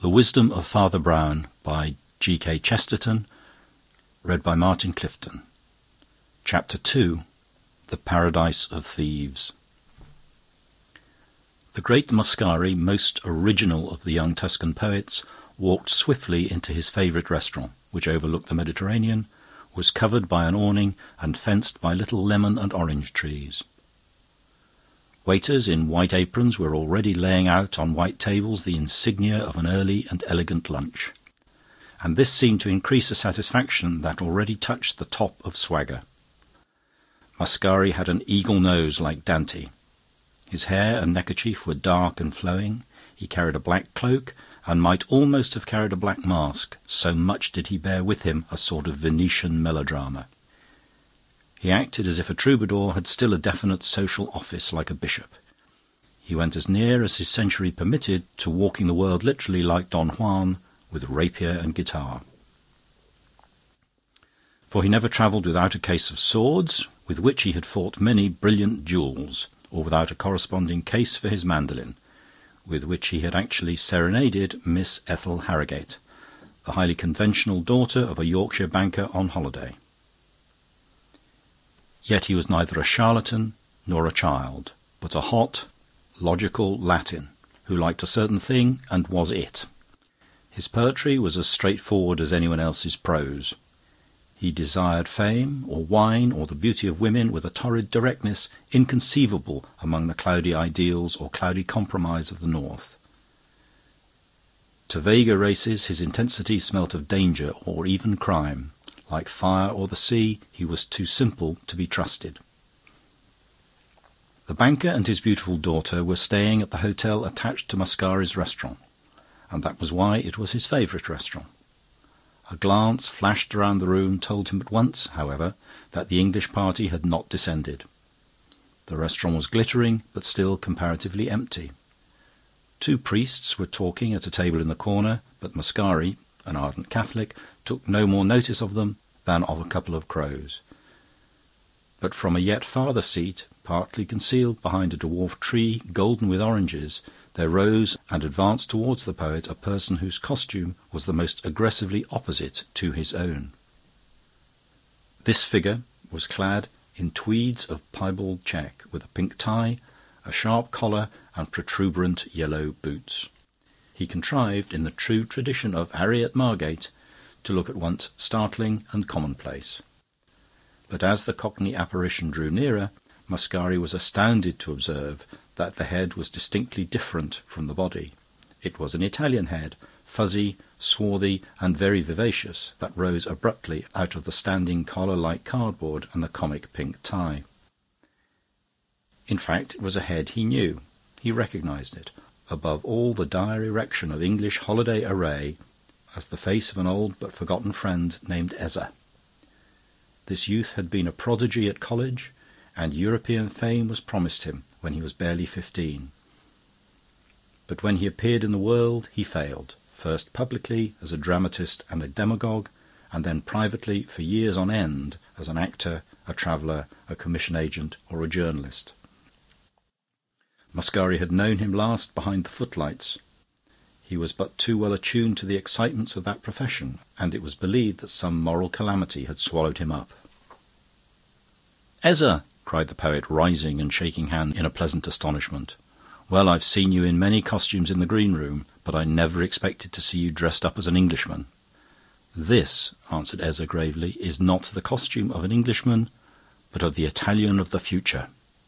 The Wisdom of Father Brown by G.K. Chesterton, read by Martin Clifton. Chapter 2. The Paradise of Thieves. The great Mascari, most original of the young Tuscan poets, walked swiftly into his favourite restaurant, which overlooked the Mediterranean, was covered by an awning and fenced by little lemon and orange trees. Waiters in white aprons were already laying out on white tables the insignia of an early and elegant lunch, and this seemed to increase a satisfaction that already touched the top of swagger. Mascari had an eagle nose like Dante. His hair and neckerchief were dark and flowing. He carried a black cloak, and might almost have carried a black mask, so much did he bear with him a sort of Venetian melodrama. He acted as if a troubadour had still a definite social office, like a bishop. He went as near as his century permitted to walking the world literally like Don Juan, with rapier and guitar. For he never travelled without a case of swords, with which he had fought many brilliant duels, or without a corresponding case for his mandolin, with which he had actually serenaded Miss Ethel Harrogate, the highly conventional daughter of a Yorkshire banker on holiday. Yet he was neither a charlatan nor a child, but a hot, logical Latin, who liked a certain thing and was it. His poetry was as straightforward as anyone else's prose. He desired fame, or wine, or the beauty of women with a torrid directness inconceivable among the cloudy ideals or cloudy compromise of the North. To vaguer races his intensity smelt of danger or even crime. Like fire or the sea, he was too simple to be trusted. The banker and his beautiful daughter were staying at the hotel attached to Mascari's restaurant, and that was why it was his favourite restaurant. A glance flashed around the room told him at once, however, that the English party had not descended. The restaurant was glittering, but still comparatively empty. 2 priests were talking at a table in the corner, but Mascari, an ardent Catholic, took no more notice of them than of a couple of crows. But from a yet farther seat, partly concealed behind a dwarf tree golden with oranges, there rose and advanced towards the poet a person whose costume was the most aggressively opposite to his own. This figure was clad in tweeds of piebald check, with a pink tie, a sharp collar, and protuberant yellow boots. He contrived, in the true tradition of Harriet Margate, to look at once startling and commonplace. But as the Cockney apparition drew nearer, Mascari was astounded to observe that the head was distinctly different from the body. It was an Italian head, fuzzy, swarthy, and very vivacious, that rose abruptly out of the standing collar like cardboard and the comic pink tie. In fact, it was a head he knew. He recognised it, above all the dire erection of English holiday array, as the face of an old but forgotten friend named Ezza. This youth had been a prodigy at college, and European fame was promised him when he was barely 15. But when he appeared in the world, he failed, first publicly as a dramatist and a demagogue, and then privately for years on end as an actor, a traveller, a commission agent, or a journalist. Mascari had known him last behind the footlights. He was but too well attuned to the excitements of that profession, and it was believed that some moral calamity had swallowed him up. "Ezza!" cried the poet, rising and shaking hands in a pleasant astonishment. "Well, I've seen you in many costumes in the green room, but I never expected to see you dressed up as an Englishman." "This," answered Ezza gravely, "is not the costume of an Englishman, but of the Italian of the future."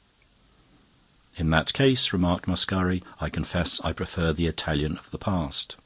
"In that case," remarked Mascari, "I confess I prefer the Italian of the past."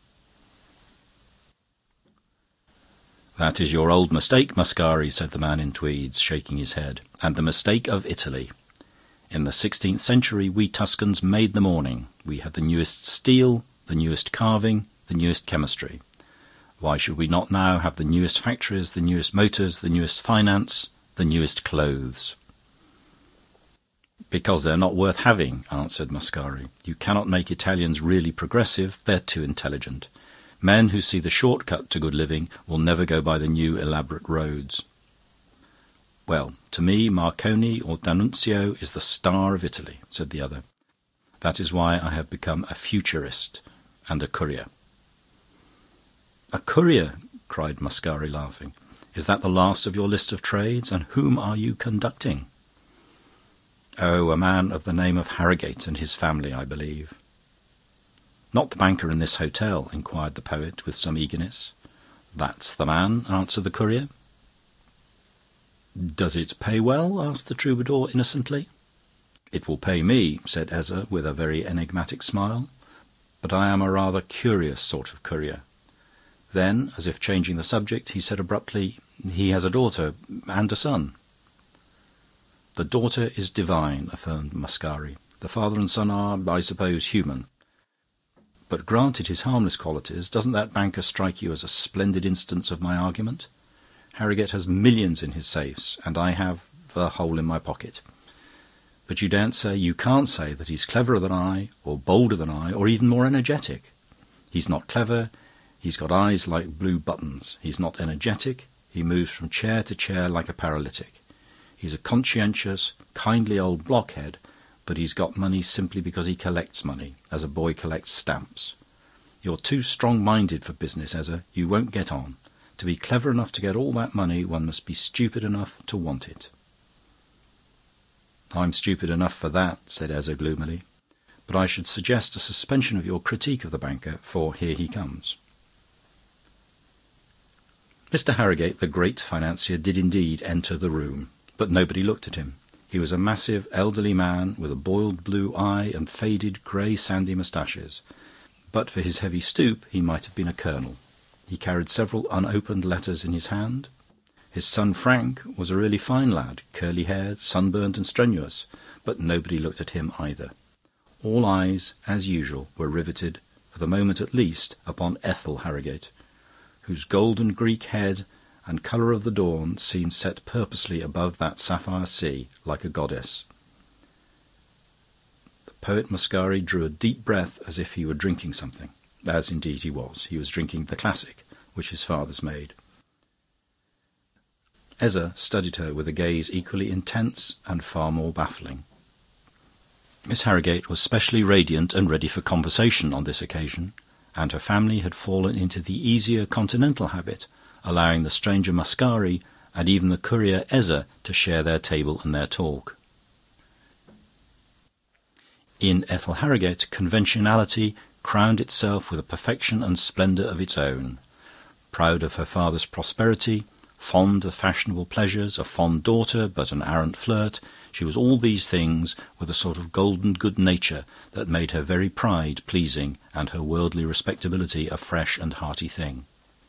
"That is your old mistake, Mascari," said the man in tweeds, shaking his head, "and the mistake of Italy. In the 16th century we Tuscans made the morning. We had the newest steel, the newest carving, the newest chemistry. Why should we not now have the newest factories, the newest motors, the newest finance, the newest clothes?" "Because they're not worth having," answered Mascari. "You cannot make Italians really progressive. They're too intelligent. Men who see the short-cut to good living will never go by the new elaborate roads." "Well, to me, Marconi or D'Annunzio is the star of Italy," said the other. "That is why I have become a futurist and a courier." "A courier!" cried Mascari, laughing. "Is that the last of your list of trades? And whom are you conducting?" "Oh, a man of the name of Harrogate and his family, I believe." "Not the banker in this hotel?" inquired the poet with some eagerness. "That's the man," answered the courier. "Does it pay well?" asked the troubadour innocently. "It will pay me," said Ezza with a very enigmatic smile. "But I am a rather curious sort of courier." Then, as if changing the subject, he said abruptly, "He has a daughter and a son." "The daughter is divine," affirmed Mascari. "The father and son are, I suppose, human. But granted his harmless qualities, doesn't that banker strike you as a splendid instance of my argument? Harrogate has millions in his safes, and I have a hole in my pocket. But you can't say that he's cleverer than I, or bolder than I, or even more energetic. He's not clever, he's got eyes like blue buttons. He's not energetic, he moves from chair to chair like a paralytic. He's a conscientious, kindly old blockhead, but he's got money simply because he collects money, as a boy collects stamps. You're too strong-minded for business, Ezza. You won't get on. To be clever enough to get all that money, one must be stupid enough to want it." "I'm stupid enough for that," said Ezza gloomily. "But I should suggest a suspension of your critique of the banker, for here he comes." Mr. Harrogate, the great financier, did indeed enter the room, but nobody looked at him. He was a massive, elderly man with a boiled blue eye and faded, grey, sandy moustaches. But for his heavy stoop, he might have been a colonel. He carried several unopened letters in his hand. His son Frank was a really fine lad, curly-haired, sunburnt and strenuous, but nobody looked at him either. All eyes, as usual, were riveted, for the moment at least, upon Ethel Harrogate, whose golden Greek head and colour of the dawn seemed set purposely above that sapphire sea, like a goddess. The poet Mascari drew a deep breath as if he were drinking something, as indeed he was. He was drinking the classic, which his fathers made. Ezza studied her with a gaze equally intense and far more baffling. Miss Harrogate was specially radiant and ready for conversation on this occasion, and her family had fallen into the easier continental habit, allowing the stranger Mascari and even the courier Ezza to share their table and their talk. In Ethel Harrogate, conventionality crowned itself with a perfection and splendour of its own. Proud of her father's prosperity, fond of fashionable pleasures, a fond daughter but an arrant flirt, she was all these things with a sort of golden good nature that made her very pride pleasing and her worldly respectability a fresh and hearty thing.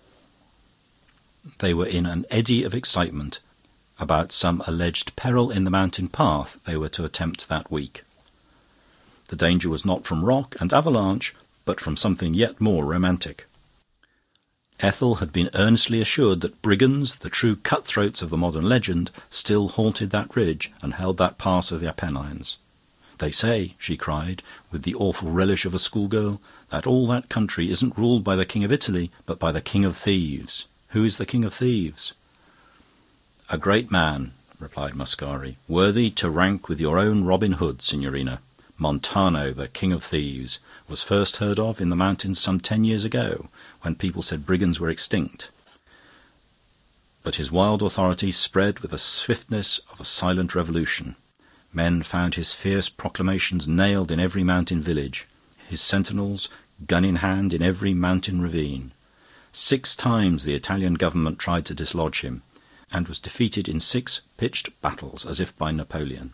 They were in an eddy of excitement about some alleged peril in the mountain path they were to attempt that week. The danger was not from rock and avalanche, but from something yet more romantic. Ethel had been earnestly assured that brigands, the true cutthroats of the modern legend, still haunted that ridge and held that pass of the Apennines. "They say," she cried, with the awful relish of a schoolgirl, "that all that country isn't ruled by the King of Italy, but by the King of Thieves. Who is the King of Thieves?" "A great man," replied Mascari, "worthy to rank with your own Robin Hood, Signorina. Montano, the King of Thieves, was first heard of in the mountains some 10 years ago, when people said brigands were extinct. But his wild authority spread with the swiftness of a silent revolution. Men found his fierce proclamations nailed in every mountain village, his sentinels, gun in hand, in every mountain ravine. 6 times the Italian government tried to dislodge him, and was defeated in 6 pitched battles, as if by Napoleon."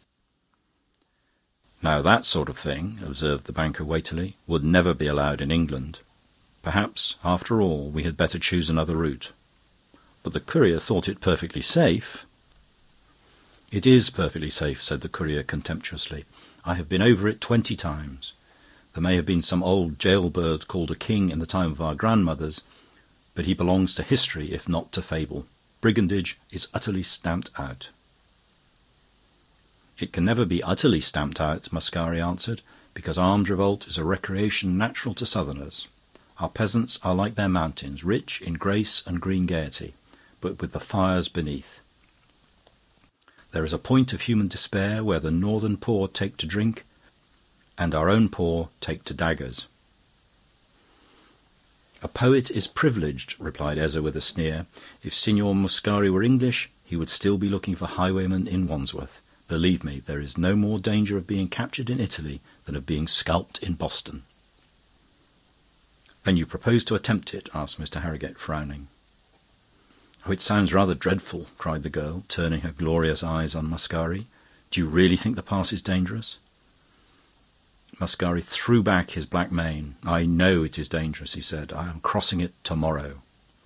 "Now that sort of thing," observed the banker weightily, "would never be allowed in England. Perhaps, after all, we had better choose another route." But the courier thought it perfectly safe. "It is perfectly safe," said the courier contemptuously. "I have been over it 20 times. There may have been some old jailbird called a king in the time of our grandmothers, but he belongs to history if not to fable. Brigandage is utterly stamped out." "It can never be utterly stamped out," Mascari answered, "because armed revolt is a recreation natural to southerners. Our peasants are like their mountains, rich in grace and green gaiety, but with the fires beneath. There is a point of human despair where the northern poor take to drink, and our own poor take to daggers." "A poet is privileged," replied Ezza with a sneer. "If Signor Muscari were English, he would still be looking for highwaymen in Wandsworth. Believe me, there is no more danger of being captured in Italy than of being scalped in Boston." "Then you propose to attempt it?" asked Mr. Harrigate, frowning. "Oh, it sounds rather dreadful," cried the girl, turning her glorious eyes on Mascari. "Do you really think the pass is dangerous?" Mascari threw back his black mane. "I know it is dangerous," he said. "I am crossing it tomorrow."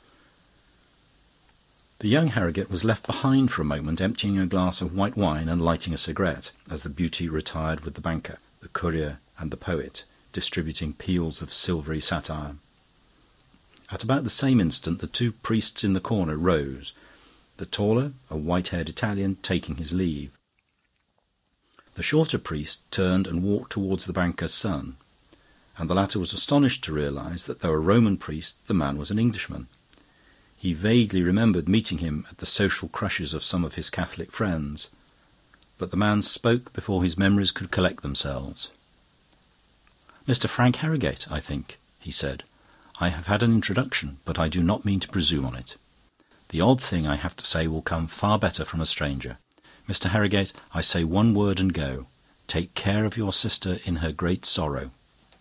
The young Harrigate was left behind for a moment, emptying a glass of white wine and lighting a cigarette, as the beauty retired with the banker, the courier, and the poet, distributing peals of silvery satire. At about the same instant the two priests in the corner rose, the taller, a white-haired Italian, taking his leave. The shorter priest turned and walked towards the banker's son, and the latter was astonished to realise that though a Roman priest, the man was an Englishman. He vaguely remembered meeting him at the social crushes of some of his Catholic friends, but the man spoke before his memories could collect themselves. "Mr. Frank Harrigate, I think," he said. "I have had an introduction, but I do not mean to presume on it. The odd thing I have to say will come far better from a stranger. Mr. Harrigate, I say one word and go. Take care of your sister in her great sorrow."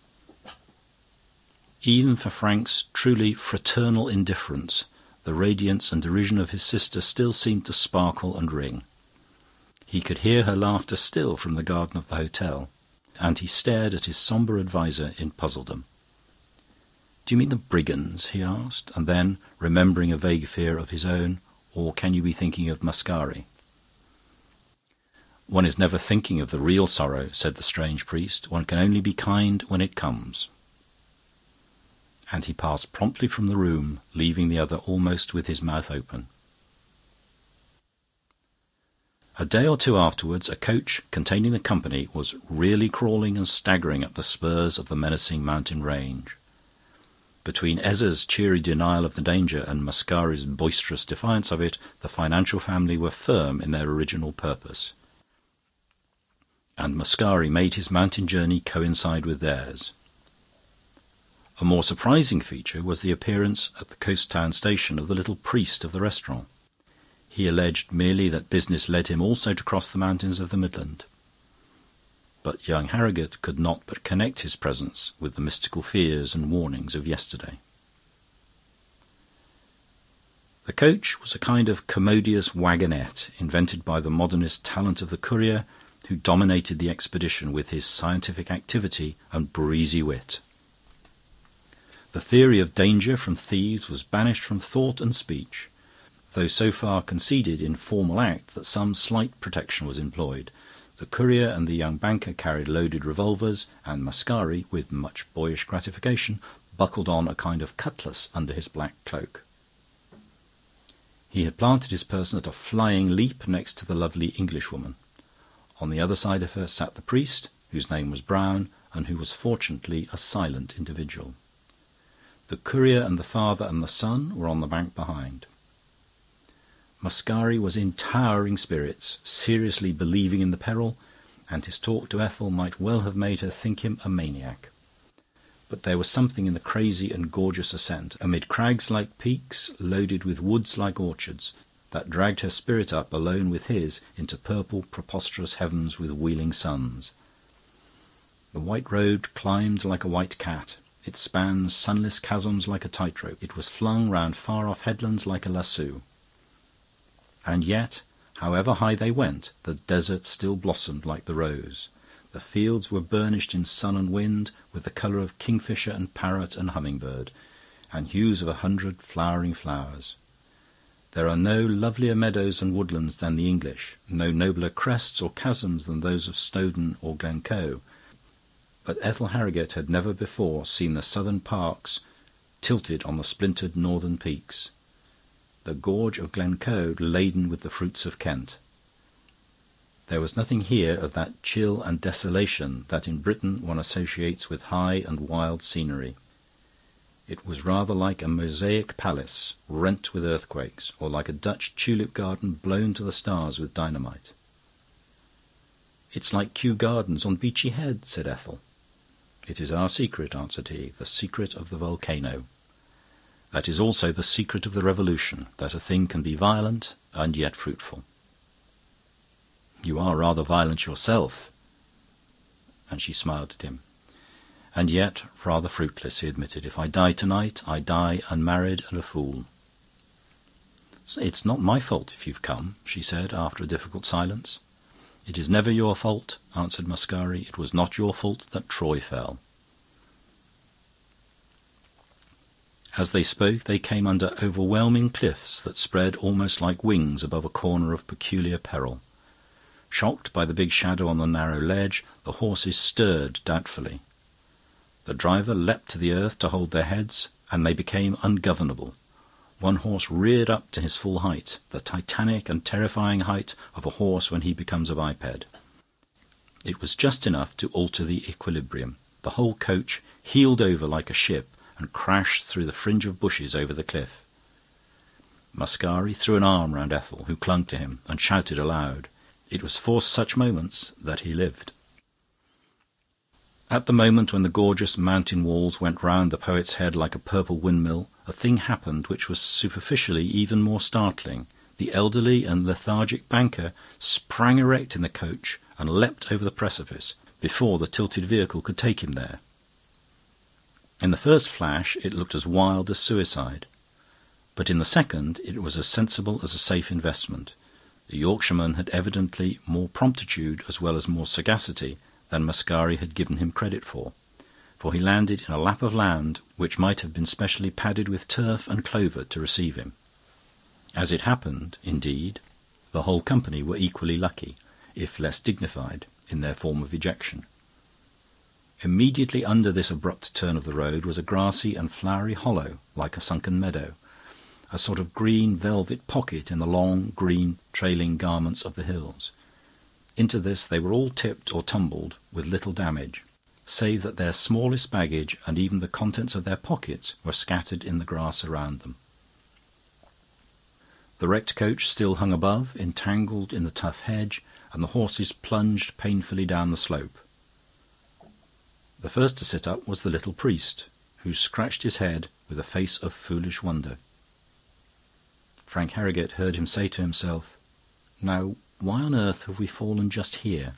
Even for Frank's truly fraternal indifference, the radiance and derision of his sister still seemed to sparkle and ring. He could hear her laughter still from the garden of the hotel, and he stared at his sombre adviser in puzzledom. "Do you mean the brigands?" he asked, and then, remembering a vague fear of his own, "Or can you be thinking of Mascari?" "One is never thinking of the real sorrow," said the strange priest. "One can only be kind when it comes." And he passed promptly from the room, leaving the other almost with his mouth open. A day or two afterwards, a coach containing the company was really crawling and staggering up the spurs of the menacing mountain range. Between Ezza's cheery denial of the danger and Mascari's boisterous defiance of it, the financial family were firm in their original purpose, and Mascari made his mountain journey coincide with theirs. A more surprising feature was the appearance at the coast town station of the little priest of the restaurant. He alleged merely that business led him also to cross the mountains of the Midland. But young Harrigate could not but connect his presence with the mystical fears and warnings of yesterday. The coach was a kind of commodious wagonette invented by the modernist talent of the courier, who dominated the expedition with his scientific activity and breezy wit. The theory of danger from thieves was banished from thought and speech, though so far conceded in formal act that some slight protection was employed. The courier and the young banker carried loaded revolvers, and Mascari, with much boyish gratification, buckled on a kind of cutlass under his black cloak. He had planted his person at a flying leap next to the lovely Englishwoman. On the other side of her sat the priest, whose name was Brown, and who was fortunately a silent individual. The courier and the father and the son were on the bank behind. Mascari was in towering spirits, seriously believing in the peril, and his talk to Ethel might well have made her think him a maniac. But there was something in the crazy and gorgeous ascent, amid crags like peaks, loaded with woods like orchards, that dragged her spirit up alone with his into purple, preposterous heavens with wheeling suns. The white road climbed like a white cat. It spanned sunless chasms like a tightrope. It was flung round far-off headlands like a lasso. And yet, however high they went, the desert still blossomed like the rose. The fields were burnished in sun and wind with the colour of kingfisher and parrot and hummingbird, and hues of 100 flowering flowers. There are no lovelier meadows and woodlands than the English, no nobler crests or chasms than those of Snowdon or Glencoe. But Ethel Harrigate had never before seen the southern parks tilted on the splintered northern peaks, the gorge of Glencoe laden with the fruits of Kent. There was nothing here of that chill and desolation that in Britain one associates with high and wild scenery. It was rather like a mosaic palace rent with earthquakes, or like a Dutch tulip garden blown to the stars with dynamite. "It's like Kew Gardens on Beachy Head," said Ethel. "It is our secret," answered he, "the secret of the volcano. That is also the secret of the revolution, that a thing can be violent and yet fruitful. You are rather violent yourself." And she smiled at him. "And yet rather fruitless," he admitted. "If I die tonight, I die unmarried and a fool." "It's not my fault if you've come," she said, after a difficult silence. "It is never your fault," answered Mascari. "It was not your fault that Troy fell." As they spoke, they came under overwhelming cliffs that spread almost like wings above a corner of peculiar peril. Shocked by the big shadow on the narrow ledge, the horses stirred doubtfully. The driver leapt to the earth to hold their heads, and they became ungovernable. One horse reared up to his full height, the titanic and terrifying height of a horse when he becomes a biped. It was just enough to alter the equilibrium. The whole coach heeled over like a ship and crashed through the fringe of bushes over the cliff. Mascari threw an arm round Ethel, who clung to him, and shouted aloud. It was for such moments that he lived. At the moment when the gorgeous mountain walls went round the poet's head like a purple windmill, a thing happened which was superficially even more startling. The elderly and lethargic banker sprang erect in the coach and leapt over the precipice before the tilted vehicle could take him there. In the first flash it looked as wild as suicide, but in the second it was as sensible as a safe investment. The Yorkshireman had evidently more promptitude as well as more sagacity than Mascari had given him credit for he landed in a lap of land which might have been specially padded with turf and clover to receive him. As it happened, indeed, the whole company were equally lucky, if less dignified, in their form of ejection. Immediately under this abrupt turn of the road was a grassy and flowery hollow, like a sunken meadow, a sort of green velvet pocket in the long, green, trailing garments of the hills. Into this they were all tipped or tumbled with little damage, save that their smallest baggage and even the contents of their pockets were scattered in the grass around them. The wrecked coach still hung above, entangled in the tough hedge, and the horses plunged painfully down the slope. The first to sit up was the little priest, who scratched his head with a face of foolish wonder. Frank Harrogate heard him say to himself, "Now, why on earth have we fallen just here?"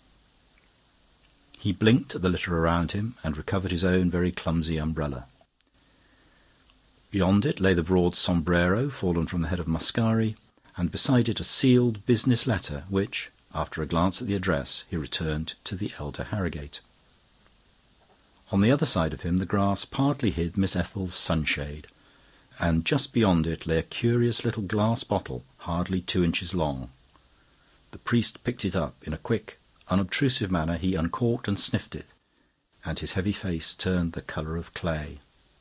He blinked at the litter around him and recovered his own very clumsy umbrella. Beyond it lay the broad sombrero fallen from the head of Mascari, and beside it a sealed business letter which, after a glance at the address, he returned to the elder Harrogate. On the other side of him the grass partly hid Miss Ethel's sunshade, and just beyond it lay a curious little glass bottle hardly 2 inches long. The priest picked it up. In a quick, unobtrusive manner he uncorked and sniffed it, and his heavy face turned the colour of clay.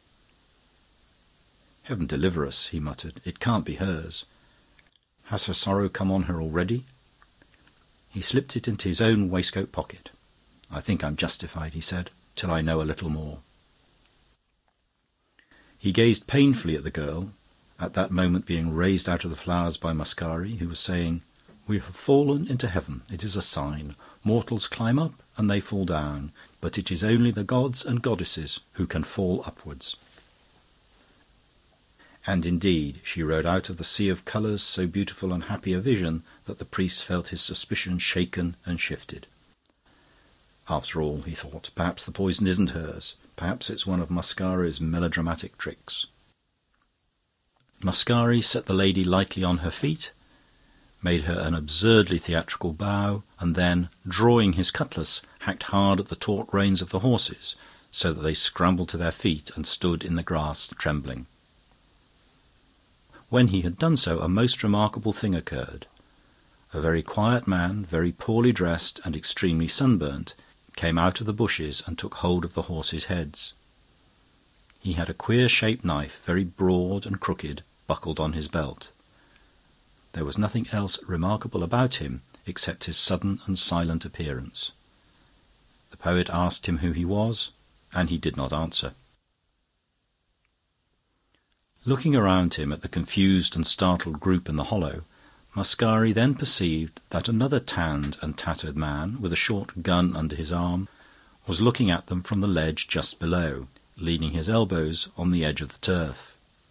"Heaven deliver us," he muttered. "It can't be hers. Has her sorrow come on her already?" He slipped it into his own waistcoat pocket. "I think I'm justified," he said, "till I know a little more." He gazed painfully at the girl, at that moment being raised out of the flowers by Mascari, who was saying, "We have fallen into heaven. It is a sign. Mortals climb up and they fall down, but it is only the gods and goddesses who can fall upwards." And indeed she rode out of the sea of colours so beautiful and happy a vision that the priest felt his suspicion shaken and shifted. After all, he thought, perhaps the poison isn't hers. Perhaps it's one of Mascari's melodramatic tricks. Mascari set the lady lightly on her feet, made her an absurdly theatrical bow, and then, drawing his cutlass, hacked hard at the taut reins of the horses, so that they scrambled to their feet and stood in the grass trembling. When he had done so, a most remarkable thing occurred. A very quiet man, very poorly dressed and extremely sunburnt, came out of the bushes and took hold of the horses' heads. He had a queer-shaped knife, very broad and crooked, buckled on his belt. There was nothing else remarkable about him except his sudden and silent appearance. The poet asked him who he was, and he did not answer. Looking around him at the confused and startled group in the hollow, Mascari then perceived that another tanned and tattered man, with a short gun under his arm, was looking at them from the ledge just below, leaning his elbows on the edge of the turf.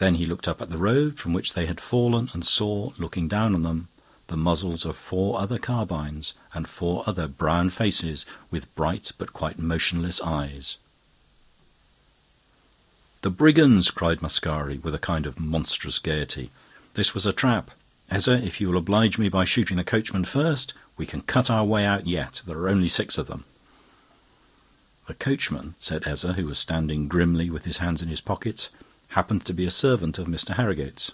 Then he looked up at the road from which they had fallen and saw, looking down on them, the muzzles of 4 other carbines and 4 other brown faces with bright but quite motionless eyes. "The brigands!" cried Mascari, with a kind of monstrous gaiety. "This was a trap. Eza, if you will oblige me by shooting the coachman first, we can cut our way out yet. There are only 6 of them." "The coachman," said Eza, who was standing grimly with his hands in his pockets, "happened to be a servant of Mr. Harrigate's."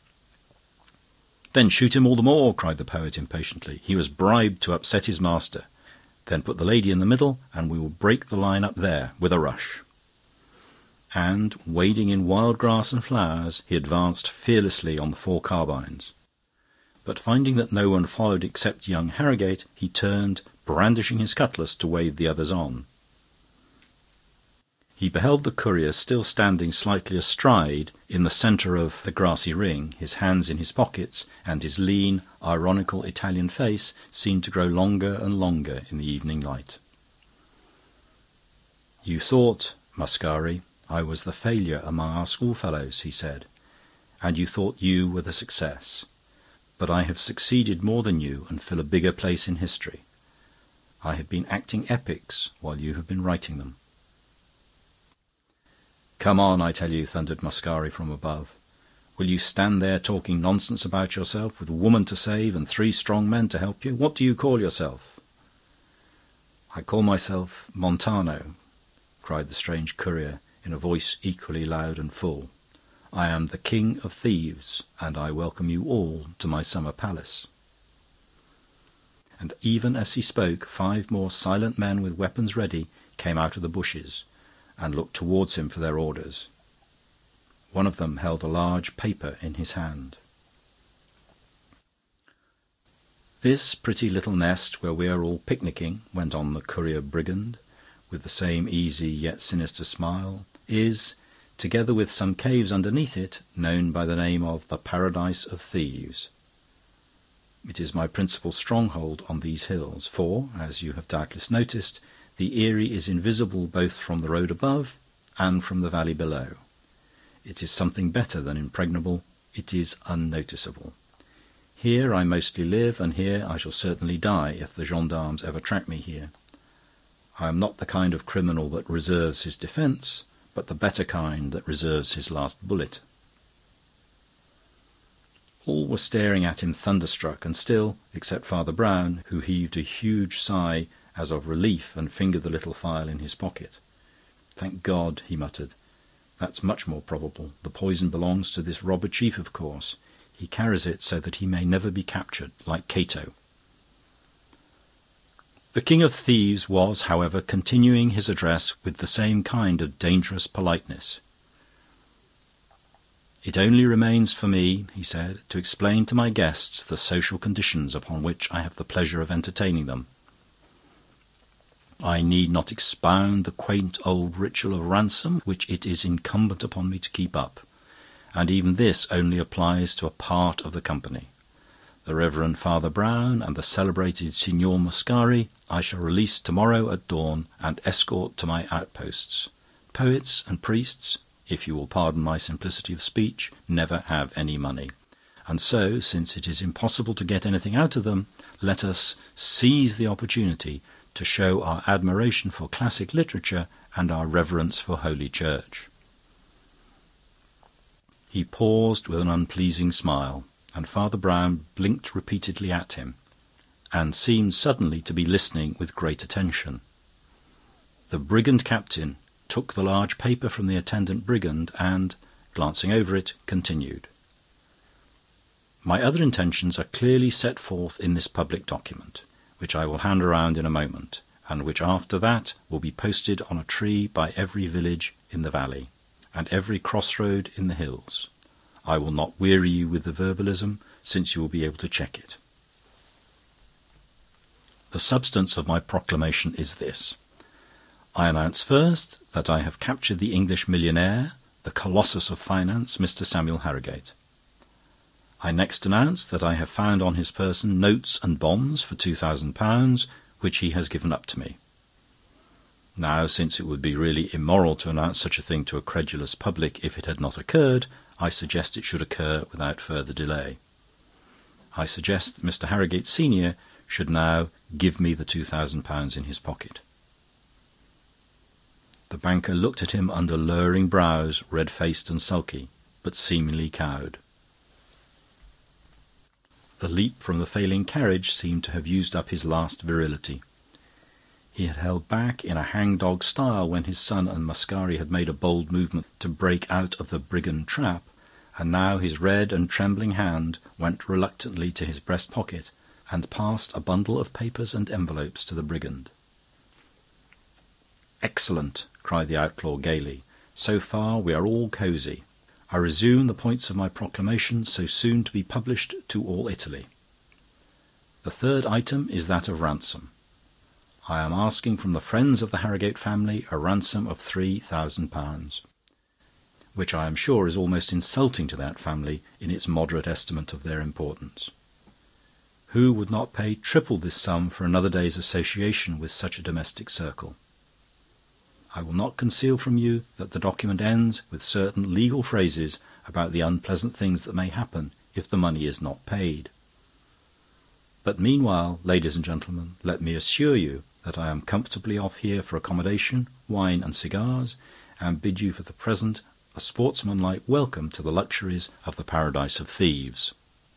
"Then shoot him all the more," cried the poet impatiently. "He was bribed to upset his master. Then put the lady in the middle, and we will break the line up there with a rush." And, wading in wild grass and flowers, he advanced fearlessly on the 4 carbines. But finding that no one followed except young Harrigate, he turned, brandishing his cutlass, to wave the others on. He beheld the courier still standing slightly astride in the centre of the grassy ring, his hands in his pockets, and his lean, ironical Italian face seemed to grow longer and longer in the evening light. "You thought, Mascari, I was the failure among our schoolfellows," he said, "and you thought you were the success. But I have succeeded more than you and fill a bigger place in history. I have been acting epics while you have been writing them." "Come on, I tell you," thundered Mascari from above. "Will you stand there talking nonsense about yourself, with a woman to save and 3 strong men to help you? What do you call yourself?" "I call myself Montano," cried the strange courier, in a voice equally loud and full. "I am the King of Thieves, and I welcome you all to my summer palace." And even as he spoke, 5 more silent men with weapons ready came out of the bushes and looked towards him for their orders. One of them held a large paper in his hand. "This pretty little nest where we are all picnicking," went on the courier brigand, with the same easy yet sinister smile, "is, together with some caves underneath it, known by the name of the Paradise of Thieves. It is my principal stronghold on these hills, for, as you have doubtless noticed, the Erie is invisible both from the road above and from the valley below. It is something better than impregnable. It is unnoticeable. Here I mostly live, and here I shall certainly die if the gendarmes ever track me here. I am not the kind of criminal that reserves his defence, but the better kind that reserves his last bullet." All were staring at him thunderstruck, and still, except Father Brown, who heaved a huge sigh as of relief and fingered the little phial in his pocket. "Thank God," he muttered. "That's much more probable. The poison belongs to this robber chief, of course. He carries it so that he may never be captured, like Cato." The King of Thieves was, however, continuing his address with the same kind of dangerous politeness. "It only remains for me," he said, "to explain to my guests the social conditions upon which I have the pleasure of entertaining them. I need not expound the quaint old ritual of ransom which it is incumbent upon me to keep up, and even this only applies to a part of the company. The Reverend Father Brown and the celebrated Signor Mascari I shall release tomorrow at dawn and escort to my outposts. Poets and priests, if you will pardon my simplicity of speech, never have any money. And so, since it is impossible to get anything out of them, let us seize the opportunity to show our admiration for classic literature and our reverence for Holy Church." He paused with an unpleasing smile, and Father Brown blinked repeatedly at him, and seemed suddenly to be listening with great attention. The brigand captain took the large paper from the attendant brigand and, glancing over it, continued. "My other intentions are clearly set forth in this public document, which I will hand around in a moment, and which after that will be posted on a tree by every village in the valley, and every crossroad in the hills. I will not weary you with the verbalism, since you will be able to check it. The substance of my proclamation is this. I announce first that I have captured the English millionaire, the colossus of finance, Mr. Samuel Harrigate. I next announce that I have found on his person notes and bonds for £2,000, which he has given up to me. Now, since it would be really immoral to announce such a thing to a credulous public if it had not occurred, I suggest it should occur without further delay. I suggest that Mr. Harrogate Senior should now give me the £2,000 in his pocket." The banker looked at him under lowering brows, red-faced and sulky, but seemingly cowed. The leap from the failing carriage seemed to have used up his last virility. He had held back in a hang-dog style when his son and Mascari had made a bold movement to break out of the brigand trap, and now his red and trembling hand went reluctantly to his breast-pocket and passed a bundle of papers and envelopes to the brigand. "Excellent!" cried the outlaw gaily. "So far we are all cosy. I resume the points of my proclamation, so soon to be published to all Italy. The third item is that of ransom. I am asking from the friends of the Harrogate family a ransom of £3,000, which I am sure is almost insulting to that family in its moderate estimate of their importance. Who would not pay triple this sum for another day's association with such a domestic circle? I will not conceal from you that the document ends with certain legal phrases about the unpleasant things that may happen if the money is not paid. But meanwhile, ladies and gentlemen, let me assure you that I am comfortably off here for accommodation, wine and cigars, and bid you for the present a sportsmanlike welcome to the luxuries of the paradise of thieves."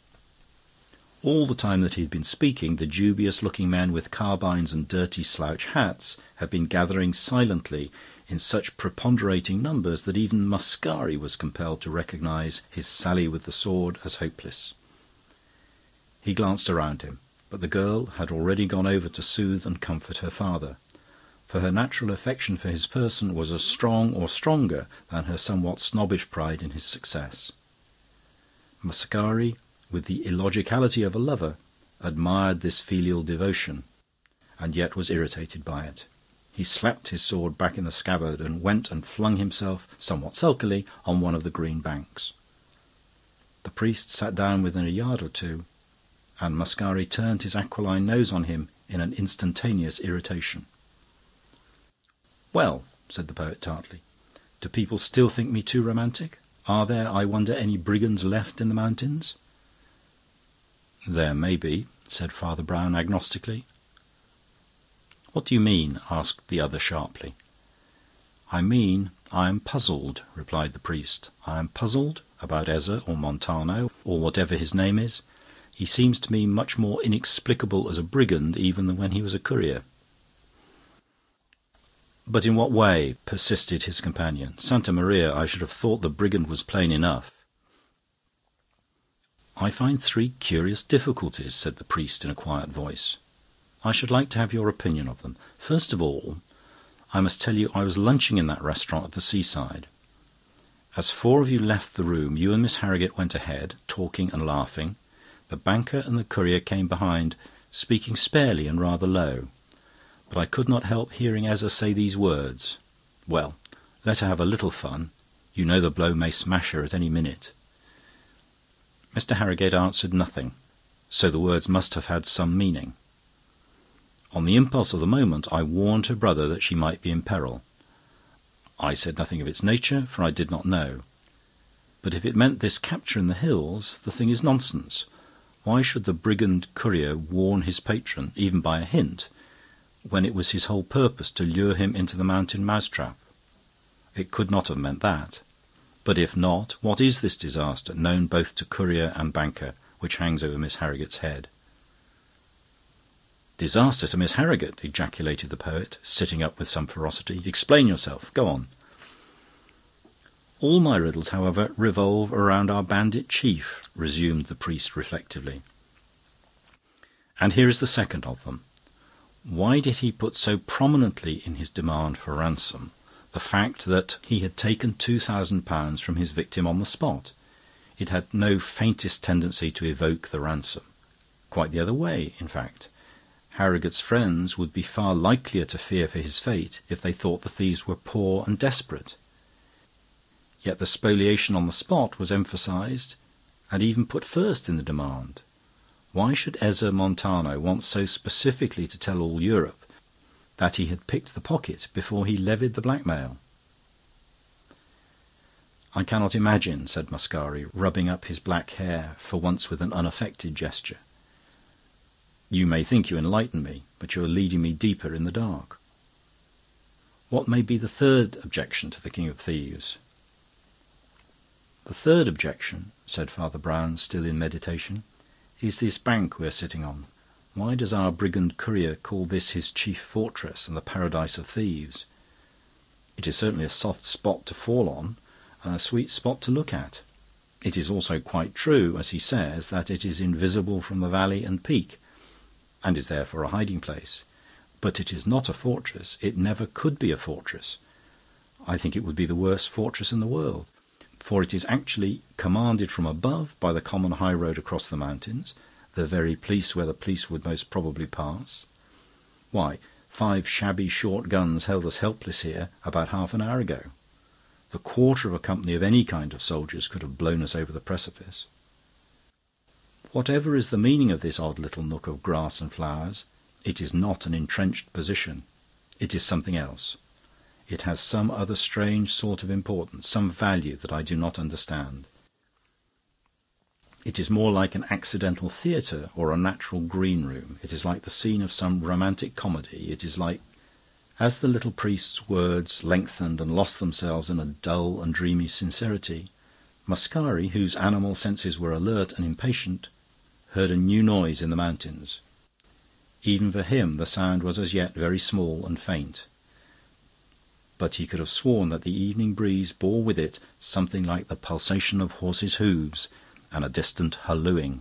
All the time that he had been speaking, the dubious-looking men with carbines and dirty slouch hats had been gathering silently in such preponderating numbers that even Mascari was compelled to recognise his sally with the sword as hopeless. He glanced around him, but the girl had already gone over to soothe and comfort her father, for her natural affection for his person was as strong or stronger than her somewhat snobbish pride in his success. Mascari, with the illogicality of a lover, admired this filial devotion, and yet was irritated by it. He slapped his sword back in the scabbard and went and flung himself, somewhat sulkily, on one of the green banks. The priest sat down within a yard or two, and Mascari turned his aquiline nose on him in an instantaneous irritation. "Well," said the poet tartly, "do people still think me too romantic? Are there, I wonder, any brigands left in the mountains?" "There may be," said Father Brown agnostically. "What do you mean?" asked the other sharply. "I mean I am puzzled," replied the priest. "I am puzzled about Ezza or Montano, or whatever his name is. He seems to me much more inexplicable as a brigand even than when he was a courier." "But in what way?" persisted his companion. "Santa Maria, I should have thought the brigand was plain enough." "I find three curious difficulties," said the priest in a quiet voice. "I should like to have your opinion of them. First of all, I must tell you I was lunching in that restaurant at the seaside. As four of you left the room, you and Miss Harrogate went ahead, talking and laughing. The banker and the courier came behind, speaking sparely and rather low. But I could not help hearing Ezza say these words, 'Well, let her have a little fun. You know the blow may smash her at any minute.' Mr. Harrogate answered nothing, so the words must have had some meaning. On the impulse of the moment, I warned her brother that she might be in peril. I said nothing of its nature, for I did not know. But if it meant this capture in the hills, the thing is nonsense. Why should the brigand courier warn his patron, even by a hint, when it was his whole purpose to lure him into the mountain mousetrap? It could not have meant that. But if not, what is this disaster, known both to courier and banker, which hangs over Miss Harrogate's head?" "Disaster to Miss Harrogate!" ejaculated the poet, sitting up with some ferocity. "Explain yourself. Go on." "All my riddles, however, revolve around our bandit chief," resumed the priest reflectively. "And here is the second of them. Why did he put so prominently in his demand for ransom the fact that he had taken £2,000 from his victim on the spot? It had no faintest tendency to evoke the ransom. Quite the other way, in fact. Harrogate's friends would be far likelier to fear for his fate if they thought the thieves were poor and desperate. Yet the spoliation on the spot was emphasised and even put first in the demand. Why should Ezza Montano want so specifically to tell all Europe that he had picked the pocket before he levied the blackmail? "I cannot imagine," said Mascari, rubbing up his black hair, for once with an unaffected gesture. "You may think you enlighten me, but you are leading me deeper in the dark." "What may be the third objection to the King of Thieves?" "The third objection," said Father Brown, still in meditation, "is this bank we are sitting on. Why does our brigand courier call this his chief fortress and the paradise of thieves? It is certainly a soft spot to fall on, and a sweet spot to look at. It is also quite true, as he says, that it is invisible from the valley and peak, and is therefore a hiding place. But it is not a fortress. It never could be a fortress. I think it would be the worst fortress in the world, for it is actually commanded from above by the common high road across the mountains, the very place where the police would most probably pass. Why, 5 shabby short guns held us helpless here about half an hour ago. The quarter of a company of any kind of soldiers could have blown us over the precipice. Whatever is the meaning of this odd little nook of grass and flowers, it is not an entrenched position. It is something else. It has some other strange sort of importance, some value that I do not understand. It is more like an accidental theatre or a natural green room. It is like the scene of some romantic comedy. It is like..." As the little priest's words lengthened and lost themselves in a dull and dreamy sincerity, Mascari, whose animal senses were alert and impatient, heard a new noise in the mountains. Even for him the sound was as yet very small and faint, but he could have sworn that the evening breeze bore with it something like the pulsation of horses' hooves and a distant hallooing.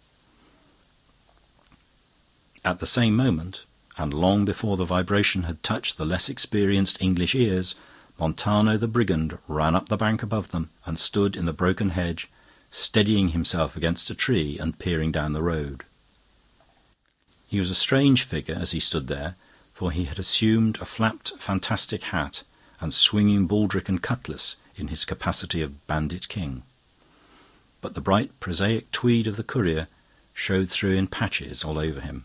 At the same moment, and long before the vibration had touched the less experienced English ears, Montano the brigand ran up the bank above them and stood in the broken hedge, steadying himself against a tree and peering down the road. He was a strange figure as he stood there, for he had assumed a flapped fantastic hat and swinging baldric and cutlass in his capacity of bandit king. But the bright prosaic tweed of the courier showed through in patches all over him.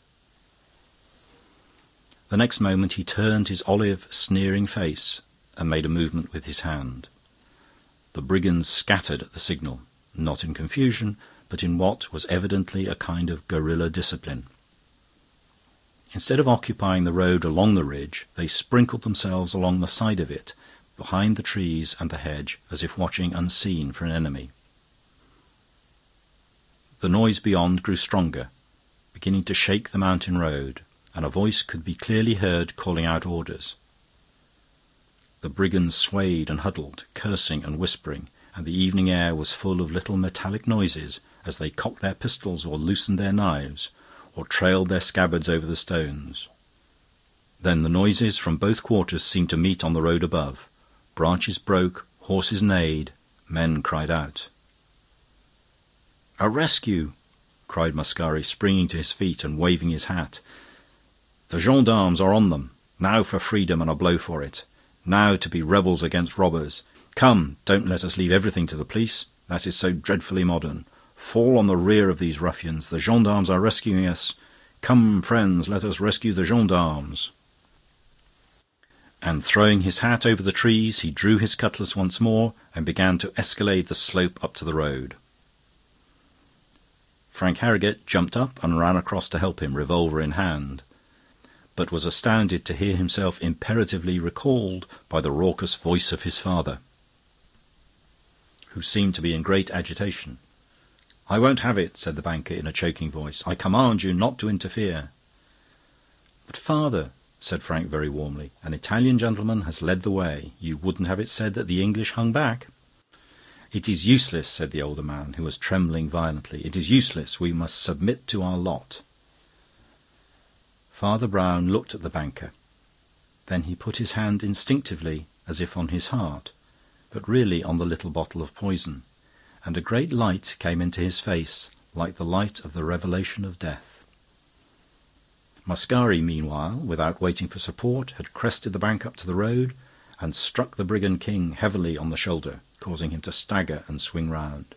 The next moment he turned his olive, sneering face and made a movement with his hand. The brigands scattered at the signal, not in confusion, but in what was evidently a kind of guerrilla discipline. Instead of occupying the road along the ridge, they sprinkled themselves along the side of it, behind the trees and the hedge, as if watching unseen for an enemy. The noise beyond grew stronger, beginning to shake the mountain road, and a voice could be clearly heard calling out orders. The brigands swayed and huddled, cursing and whispering, and the evening air was full of little metallic noises as they cocked their pistols or loosened their knives, or trailed their scabbards over the stones. Then the noises from both quarters seemed to meet on the road above. Branches broke, horses neighed, men cried out. "A rescue!" cried Mascari, springing to his feet and waving his hat. "The gendarmes are on them. Now for freedom and a blow for it. Now to be rebels against robbers. Come, don't let us leave everything to the police. That is so dreadfully modern. Fall on the rear of these ruffians. The gendarmes are rescuing us. Come, friends, let us rescue the gendarmes." And throwing his hat over the trees, he drew his cutlass once more and began to escalade the slope up to the road. Frank Harrigate jumped up and ran across to help him, revolver in hand, but was astounded to hear himself imperatively recalled by the raucous voice of his father, who seemed to be in great agitation. "I won't have it," said the banker in a choking voice. "I command you not to interfere." "But, father," said Frank very warmly, "an Italian gentleman has led the way. You wouldn't have it said that the English hung back." "It is useless," said the older man, who was trembling violently. "It is useless. We must submit to our lot." Father Brown looked at the banker. Then he put his hand instinctively, as if on his heart, but really on the little bottle of poison, and a great light came into his face, like the light of the revelation of death. Mascari, meanwhile, without waiting for support, had crested the bank up to the road and struck the brigand king heavily on the shoulder, causing him to stagger and swing round.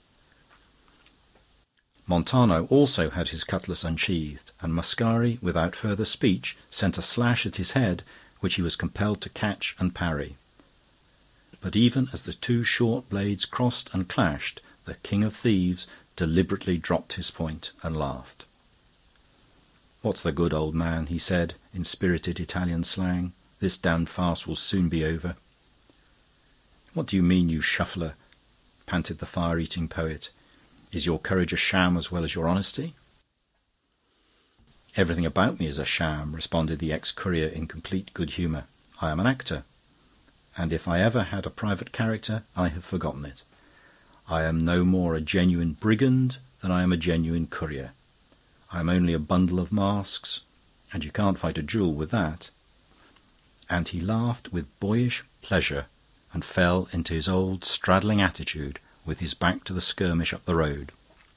Montano also had his cutlass unsheathed, and Mascari, without further speech, sent a slash at his head, which he was compelled to catch and parry. But even as the two short blades crossed and clashed, the King of Thieves deliberately dropped his point and laughed. "What's the good, old man?" he said, in spirited Italian slang. "This damned farce will soon be over." "What do you mean, you shuffler?" panted the fire-eating poet. "Is your courage a sham as well as your honesty?" "Everything about me is a sham," responded the ex-courier in complete good humour. "I am an actor, and if I ever had a private character, I have forgotten it. I am no more a genuine brigand than I am a genuine courier. I am only a bundle of masks, and you can't fight a duel with that." And he laughed with boyish pleasure and fell into his old straddling attitude with his back to the skirmish up the road.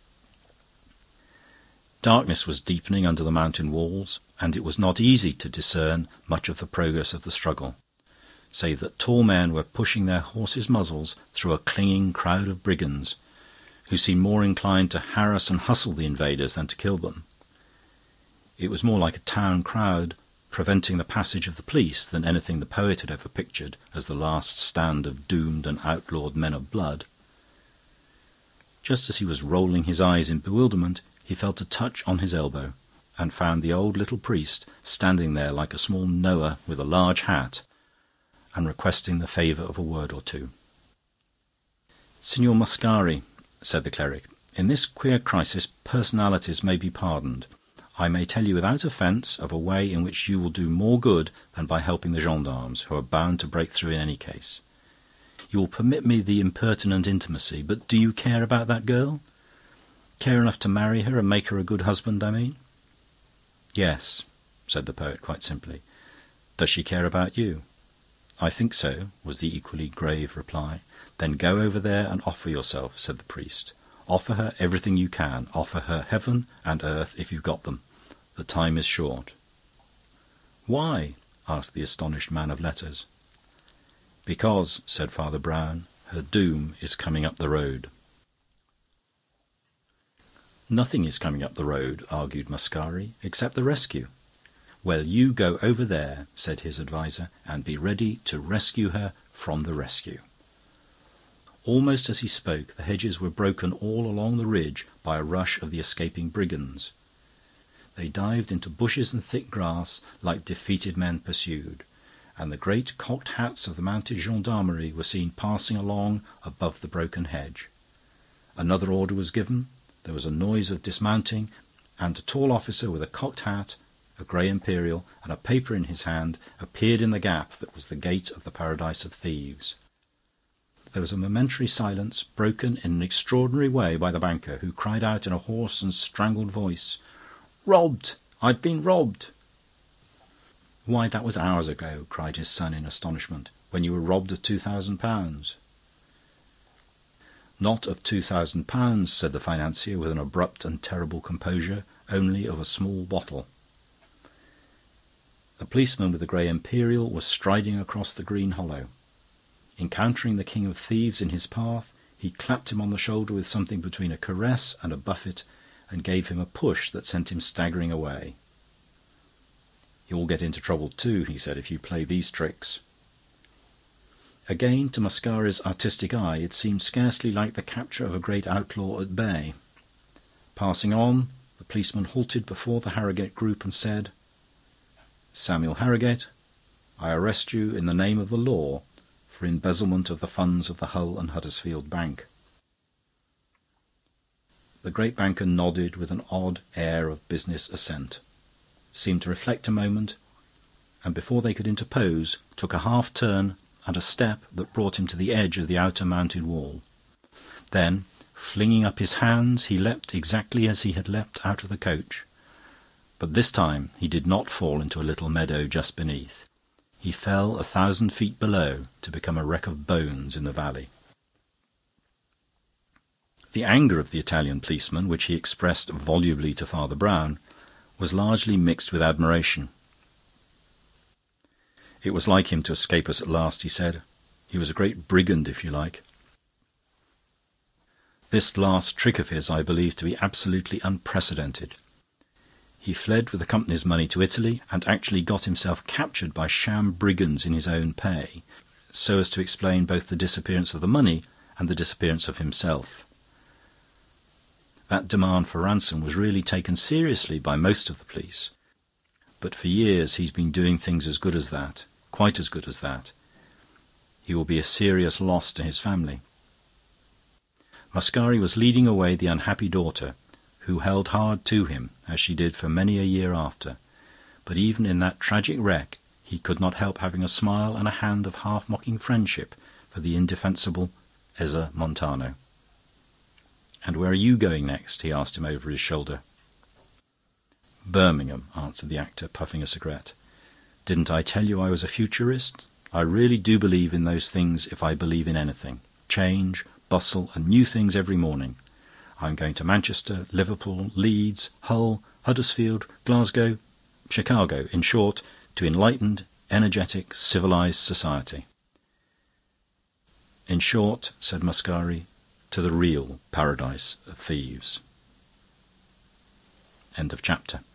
Darkness was deepening under the mountain walls, and it was not easy to discern much of the progress of the struggle, save that tall men were pushing their horses' muzzles through a clinging crowd of brigands, who seemed more inclined to harass and hustle the invaders than to kill them. It was more like a town crowd preventing the passage of the police than anything the poet had ever pictured as the last stand of doomed and outlawed men of blood. Just as he was rolling his eyes in bewilderment, he felt a touch on his elbow, and found the old little priest standing there like a small Noah with a large hat, and requesting the favour of a word or two. "Signor Mascari," said the cleric, "in this queer crisis personalities may be pardoned. I may tell you without offence of a way in which you will do more good than by helping the gendarmes, who are bound to break through in any case. You will permit me the impertinent intimacy, but do you care about that girl? Care enough to marry her and make her a good husband, I mean?" "Yes," said the poet quite simply. "Does she care about you?" "I think so," was the equally grave reply. "Then go over there and offer yourself," said the priest. "Offer her everything you can. Offer her heaven and earth if you've got them. The time is short." "Why?" asked the astonished man of letters. "Because," said Father Brown, "her doom is coming up the road." "Nothing is coming up the road," argued Mascari, "except the rescue." "Well, you go over there," said his adviser, "and be ready to rescue her from the rescue." Almost as he spoke, the hedges were broken all along the ridge by a rush of the escaping brigands. They dived into bushes and thick grass like defeated men pursued, and the great cocked hats of the mounted gendarmerie were seen passing along above the broken hedge. Another order was given, there was a noise of dismounting, and a tall officer with a cocked hat, a grey imperial, and a paper in his hand appeared in the gap that was the gate of the Paradise of Thieves. There was a momentary silence, broken in an extraordinary way by the banker, who cried out in a hoarse and strangled voice, "Robbed! I've been robbed!" "Why, that was hours ago," cried his son in astonishment, "when you were robbed of £2,000. "Not of £2,000, said the financier with an abrupt and terrible composure, "only of a small bottle." The policeman with the grey imperial was striding across the green hollow. Encountering the King of Thieves in his path, he clapped him on the shoulder with something between a caress and a buffet, and gave him a push that sent him staggering away. "You'll get into trouble too," he said, "if you play these tricks." Again, to Mascari's artistic eye, it seemed scarcely like the capture of a great outlaw at bay. Passing on, the policeman halted before the Harrogate group and said, "Samuel Harrogate, I arrest you in the name of the law for embezzlement of the funds of the Hull and Huddersfield Bank." The great banker nodded with an odd air of business assent, seemed to reflect a moment, and before they could interpose, took a half-turn and a step that brought him to the edge of the outer mounted wall. Then, flinging up his hands, he leapt exactly as he had leapt out of the coach. But this time he did not fall into a little meadow just beneath. He fell 1,000 feet below to become a wreck of bones in the valley. The anger of the Italian policeman, which he expressed volubly to Father Brown, was largely mixed with admiration. "It was like him to escape us at last," he said. "He was a great brigand, if you like. This last trick of his I believe to be absolutely unprecedented. He fled with the company's money to Italy, and actually got himself captured by sham brigands in his own pay, so as to explain both the disappearance of the money and the disappearance of himself. That demand for ransom was really taken seriously by most of the police, but for years he's been doing things as good as that, quite as good as that. He will be a serious loss to his family. Mascari was leading away the unhappy daughter, who held hard to him, as she did for many a year after. But even in that tragic wreck, he could not help having a smile and a hand of half-mocking friendship for the indefensible Ezza Montano. "And where are you going next?" he asked him over his shoulder. "Birmingham," answered the actor, puffing a cigarette. "Didn't I tell you I was a futurist? I really do believe in those things if I believe in anything. Change, bustle, and new things every morning. I'm going to Manchester, Liverpool, Leeds, Hull, Huddersfield, Glasgow, Chicago, in short, to enlightened, energetic, civilized society." "In short," said Mascari, "to the real paradise of thieves." End of chapter.